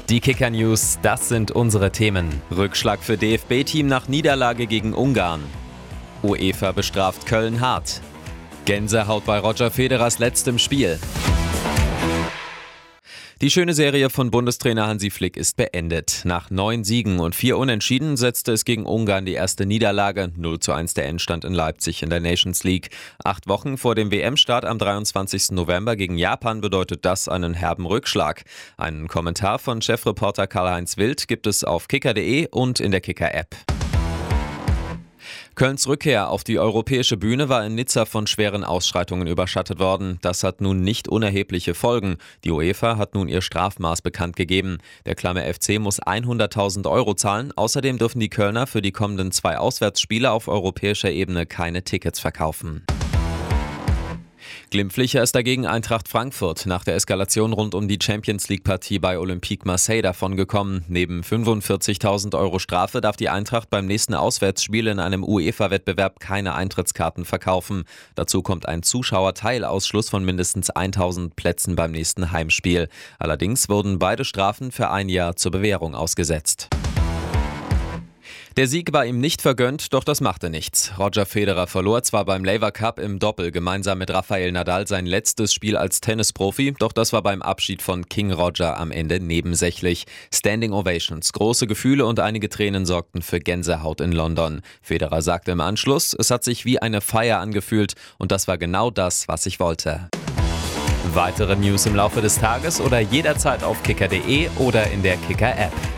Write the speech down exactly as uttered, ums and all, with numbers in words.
Die Kicker-News, das sind unsere Themen. Rückschlag für D F B-Team nach Niederlage gegen Ungarn. UEFA bestraft Köln hart. Gänsehaut bei Roger Federers letztem Spiel. Die schöne Serie von Bundestrainer Hansi Flick ist beendet. Nach neun Siegen und vier Unentschieden setzte es gegen Ungarn die erste Niederlage. null zu eins der Endstand in Leipzig in der Nations League. Acht Wochen vor dem W M-Start am dreiundzwanzigsten November gegen Japan bedeutet das einen herben Rückschlag. Einen Kommentar von Chefreporter Karl-Heinz Wild gibt es auf kicker punkt de und in der Kicker-App. Kölns Rückkehr auf die europäische Bühne war in Nizza von schweren Ausschreitungen überschattet worden. Das hat nun nicht unerhebliche Folgen. Die UEFA hat nun ihr Strafmaß bekannt gegeben. Der Klamme F C muss hunderttausend Euro zahlen. Außerdem dürfen die Kölner für die kommenden zwei Auswärtsspiele auf europäischer Ebene keine Tickets verkaufen. Glimpflicher ist dagegen Eintracht Frankfurt nach der Eskalation rund um die Champions-League-Partie bei Olympique Marseille davongekommen. Neben fünfundvierzigtausend Euro Strafe darf die Eintracht beim nächsten Auswärtsspiel in einem UEFA-Wettbewerb keine Eintrittskarten verkaufen. Dazu kommt ein Zuschauerteilausschluss von mindestens tausend Plätzen beim nächsten Heimspiel. Allerdings wurden beide Strafen für ein Jahr zur Bewährung ausgesetzt. Der Sieg war ihm nicht vergönnt, doch das machte nichts. Roger Federer verlor zwar beim Laver Cup im Doppel gemeinsam mit Rafael Nadal sein letztes Spiel als Tennisprofi, doch das war beim Abschied von King Roger am Ende nebensächlich. Standing Ovations, große Gefühle und einige Tränen sorgten für Gänsehaut in London. Federer sagte im Anschluss, es hat sich wie eine Feier angefühlt und das war genau das, was ich wollte. Weitere News im Laufe des Tages oder jederzeit auf kicker punkt de oder in der Kicker-App.